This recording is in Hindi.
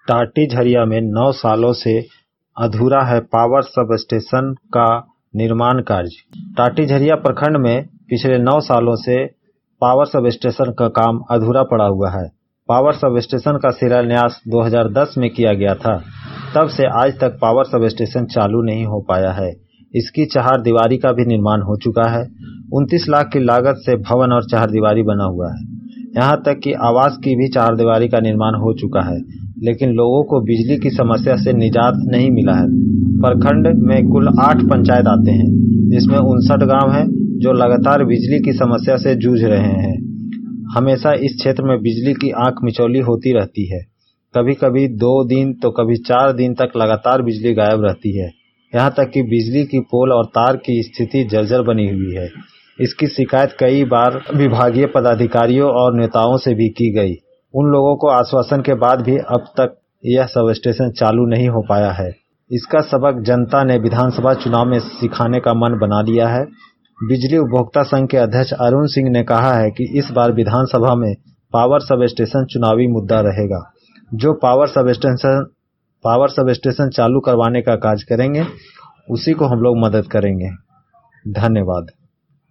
टाटी झरिया में 9 सालों से अधूरा है पावर सब स्टेशन का निर्माण कार्य। टाटी झरिया प्रखंड में पिछले 9 सालों से पावर सब स्टेशन का काम अधूरा पड़ा हुआ है। पावर सब स्टेशन का शिलान्यास 2010 में किया गया था। तब से आज तक पावर सब स्टेशन चालू नहीं हो पाया है। इसकी चहारदीवारी का भी निर्माण हो चुका है। 29 लाख की लागत से भवन और चहारदीवारी बना हुआ है। यहाँ तक कि आवास की भी चहारदीवारी का निर्माण हो चुका है, लेकिन लोगों को बिजली की समस्या से निजात नहीं मिला है। प्रखंड में कुल 8 पंचायत आते हैं, जिसमें 59 गांव हैं जो लगातार बिजली की समस्या से जूझ रहे हैं। हमेशा इस क्षेत्र में बिजली की आंख मिचौली होती रहती है। कभी कभी 2 दिन तो कभी 4 दिन तक लगातार बिजली गायब रहती है। यहाँ तक कि बिजली की पोल और तार की स्थिति जर्जर बनी हुई है। इसकी शिकायत कई बार विभागीय पदाधिकारियों और नेताओं से भी की गई। उन लोगों को आश्वासन के बाद भी अब तक यह सब स्टेशन चालू नहीं हो पाया है। इसका सबक जनता ने विधानसभा चुनाव में सिखाने का मन बना लिया है। बिजली उपभोक्ता संघ के अध्यक्ष अरुण सिंह ने कहा है कि इस बार विधानसभा में पावर सब स्टेशन चुनावी मुद्दा रहेगा। जो पावर सब स्टेशन चालू करवाने का कार्य करेंगे, उसी को हम लोग मदद करेंगे। धन्यवाद।